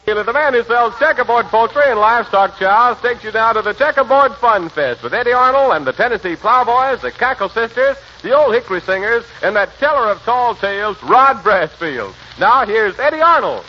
The man who sells checkerboard poultry and livestock chows takes you down to the Checkerboard Fun Fest with Eddie Arnold and the Tennessee Plowboys, the Cackle Sisters, the Old Hickory Singers, and that teller of tall tales, Rod Brassfield. Now here's Eddie Arnold.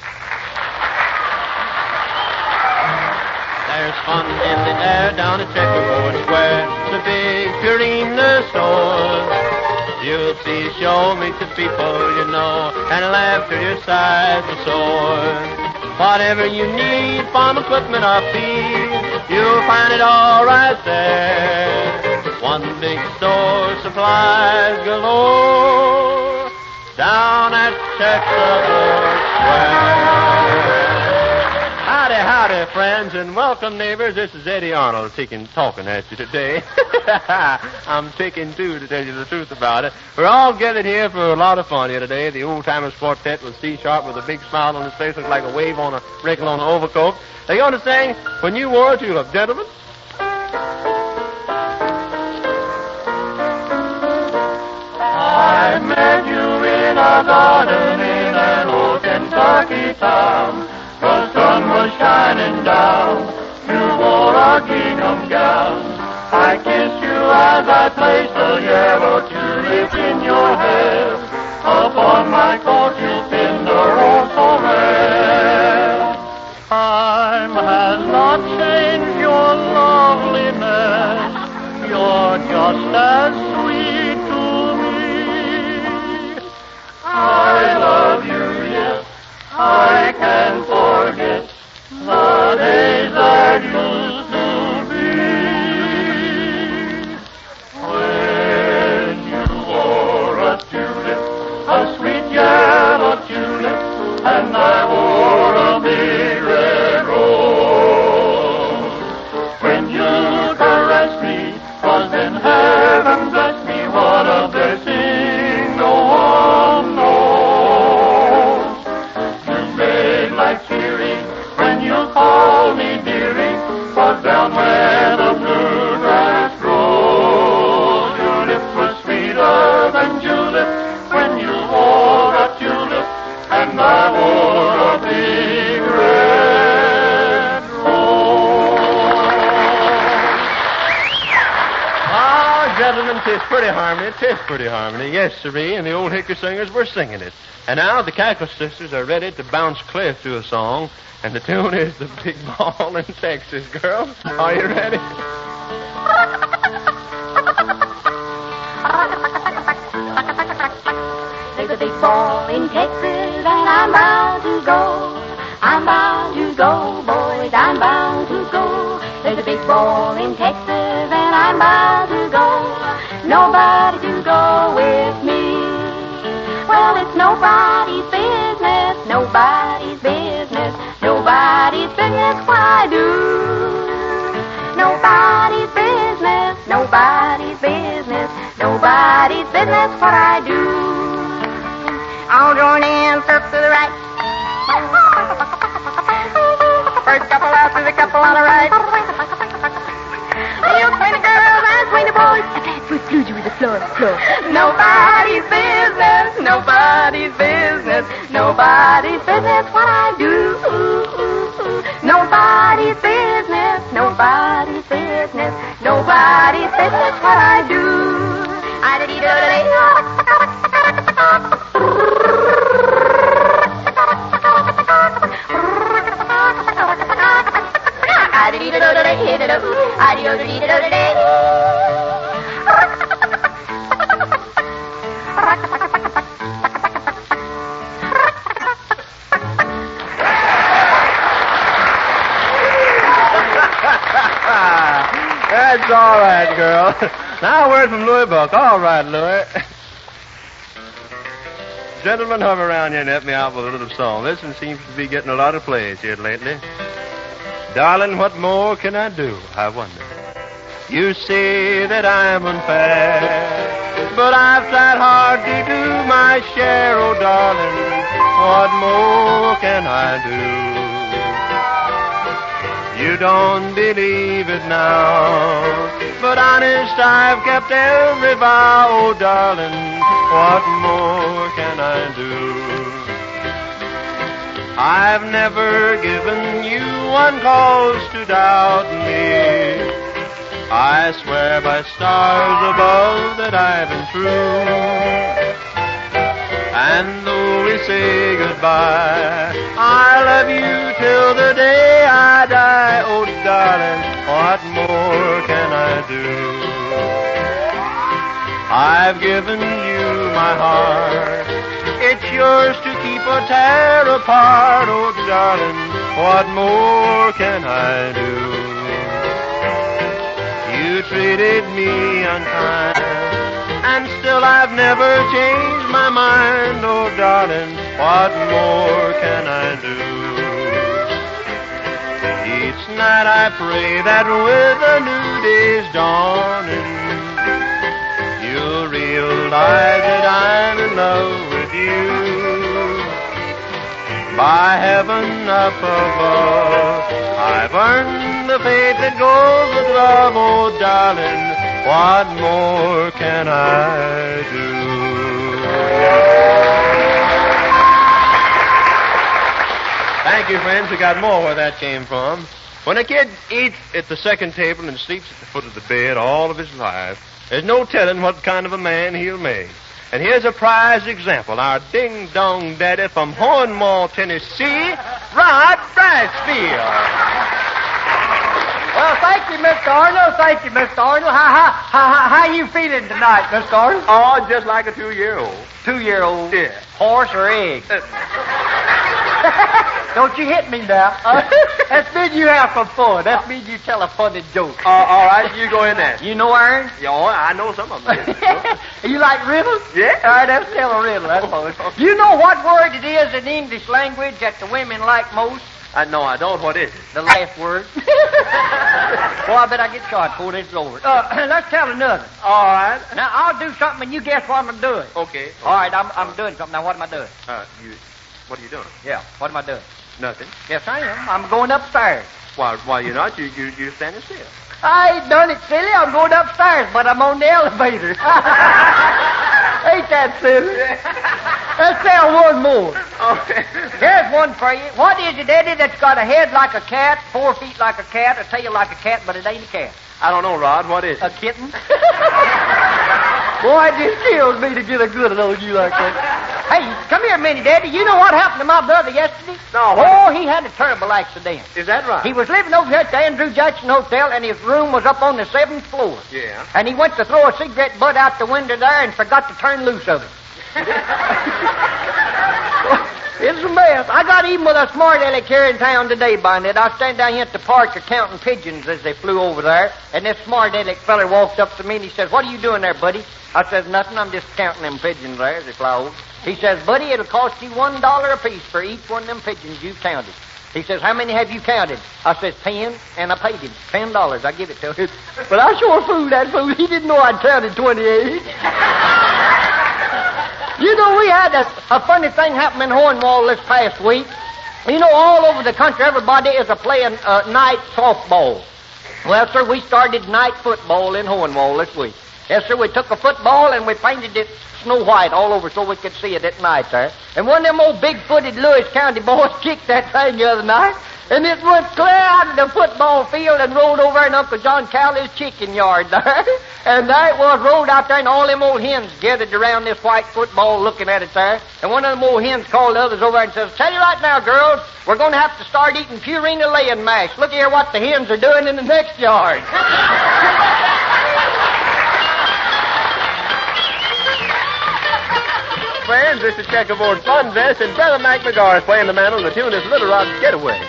There's fun in the air down at Checkerboard Square, the big Purina store. You'll see show meet the people you know, and laugh till your sides are sore. Whatever you need, farm equipment or feed, you'll find it all right there. One big store supplies galore down at Checkerboard Square. Howdy, friends, and welcome, neighbors. This is Eddie Arnold talking at you today. I'm ticking, too, to tell you the truth about it. We're all gathered here for a lot of fun here today. The old-timers quartet with C Sharp with a big smile on his face, looks like a wave on a wrinkle on an overcoat. They're going to sing When You Wore a Tulip. Gentlemen. I met you in a garden in an old Kentucky town. The sun was shining down. You wore a gingham gown. I kissed you as I placed a yellow tulip in your hair. Upon my coat you pinned a rose so rare. Time has not changed your loveliness. You're just as sweet to me. I love you, yes. I can't forget the days that used to be. When you wore a tulip, a sweet yellow tulip, and I wore a big red rose. When you caressed me, 'twas then heaven blessed me, what a blessing no one knows. Like cheery when you call me dearie, 'twas down where the bluegrass grows. Your lips were sweeter than julep when you wore a tulip, and I wore a big red rose. Ah, gentlemen, 'tis pretty harmony. Yes, sirree, and the Old Hickory Singers were singing it. And now the Cackle Sisters are ready to bounce clear through a song, and the tune is The Big Ball in Texas. Girls, are you ready? There's a big ball in Texas, and I'm bound to go. I'm bound to go, boys, I'm bound to go. There's a big ball in Texas, and I'm bound to go. Nobody to go with me. Well, it's nobody's business, nobody's business, nobody's business what I do. Nobody's business, nobody's business, nobody's business what I do. I'll join in, surf to the right. First couple out to the couple on the right. You play the girls, I play the boys. I can't put fluid with the floor. Nobody's business, nobody's business, nobody's business what I do. Nobody's business, nobody's business, nobody's business what I do. That's all right, girl. Now a word from Louis Buck. All right, Louis. Gentlemen, hover around here and help me out with a little song. This one seems to be getting a lot of plays here lately. Darling, what more can I do, I wonder? You say that I'm unfair, but I've tried hard to do my share, oh darling, what more can I do? You don't believe it now, but honest, I've kept every vow, oh darling, what more can I do? I've never given you one cause to doubt me. I swear by stars above that I've been true. And though we say goodbye, I love you till the day I die. Oh, darling, what more can I do? I've given you my heart. It's yours to keep or tear apart. Oh, darling, what more can I do? You treated me unkind, and still I've never changed my mind. Oh, darling, what more can I do? Each night I pray that with a new day's dawning, you'll realize that I'm in love with you. By heaven up above, I've earned the faith that goes with love. Oh, darling, what more can I do? Thank you, friends. We got more where that came from. When a kid eats at the second table and sleeps at the foot of the bed all of his life, there's no telling what kind of a man he'll make. And here's a prize example. Our ding-dong daddy from Hornmall, Tennessee, Rod Brasfield. Well, thank you, Mr. Arnold. Thank you, Mr. Arnold. How you feeling tonight, Mr. Arnold? Oh, just like a 2-year-old. 2-year-old? Yeah. Horse or egg? Don't you hit me now. That's mean you have some fun. That means you tell a funny joke. All right, you go in there. You know Aaron? Yeah, I know some of them. You like riddles? Yeah. All right, let's tell a riddle. That's all. You know what word it is in English language that the women like most? No, I don't. What is it? The last word. Boy, I bet I get shot before this is over. Let's tell another. All right. Now, I'll do something and you guess what I'm doing. Okay. All right, I'm doing something. Now, what am I doing? What are you doing? Yeah, what am I doing? Nothing. Yes, I am. I'm going upstairs. Why, you're not. You're standing still. I ain't done it, silly. I'm going upstairs, but I'm on the elevator. Ain't that silly? Let's tell one more. Okay. Here's one for you. What is it, Eddie, that's got a head like a cat, 4 feet like a cat, a tail like a cat, but it ain't a cat? I don't know, Rod. What is it? A kitten? Boy, it just kills me to get a good one on you like that. Hey, come here a minute, Eddie. You know what happened to my brother yesterday? No, Oh, he had a terrible accident. Is that right? He was living over here at the Andrew Jackson Hotel, and his room was up on the 7th floor. Yeah. And he went to throw a cigarette butt out the window there and forgot to turn loose of it. It's a mess. I got even with a smart aleck here in town today, Barnett. I was standing down here at the park counting pigeons as they flew over there, and this smart aleck feller walked up to me and he says, "What are you doing there, buddy?" I says, "Nothing. I'm just counting them pigeons there as they fly over." He says, "Buddy, it'll cost you $1 apiece for each one of them pigeons you counted." He says, "How many have you counted?" I says, 10, and I paid him $10. I give it to him. But I sure fooled that fool. He didn't know I'd counted 28. You know, we had a funny thing happen in Hornwall this past week. You know, all over the country, everybody is playing night softball. Well, sir, we started night football in Hornwall this week. Yes, sir, we took a football and we painted it snow white all over so we could see it at night there. And one of them old big-footed Lewis County boys kicked that thing the other night, and it went clear out of the football field and rolled over in Uncle John Cowley's chicken yard there. And there it was, rolled out there, and all them old hens gathered around this white football looking at it there. And one of them old hens called the others over and says, "Tell you right now, girls, we're going to have to start eating Purina laying mash. Look here what the hens are doing in the next yard." Friends, this is Checkerboard Fun Fest, and Brother Mac McGar is playing the mandolin. The tune is Little Rod's Getaway.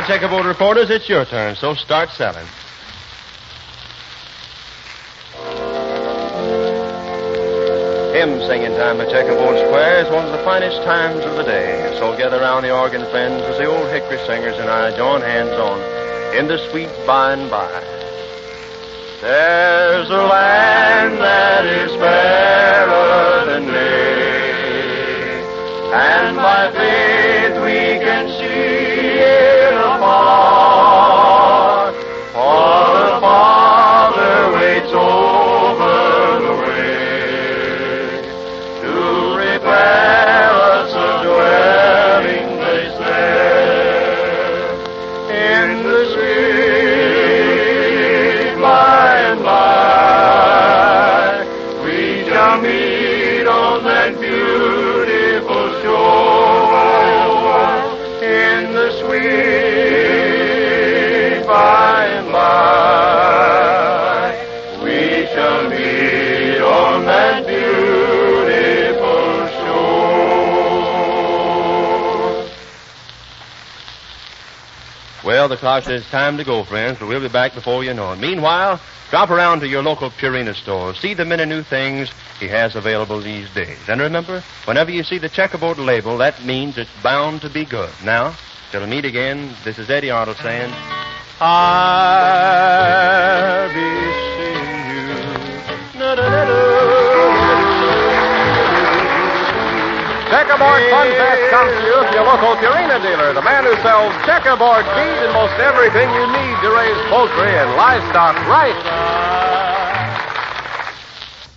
Checkerboard reporters, it's your turn, so start selling. Hymn singing time at Checkerboard Square is one of the finest times of the day. So gather round the organ, friends, as the old hickory singers and I join hands on In the Sweet By and By. There's a land that is fairer than day, and by faith we can see it afar, for the Father waits over the way to prepare us a dwelling place there in the sweet by and by. We shall meet on that beautiful shore in the sweet by and by. We shall meet on that beautiful shore. Well, the clock says it's time to go, friends, but we'll be back before you know it. Meanwhile, drop around to your local Purina store. See the many new things he has available these days. And remember, whenever you see the Checkerboard label, that means it's bound to be good. Now, till we meet again, this is Eddie Arnold saying, I'll be seeing you. Checkerboard Fun Fest comes to you from your local Purina dealer, the man who sells checkerboard feed and most everything you need to raise poultry and livestock right.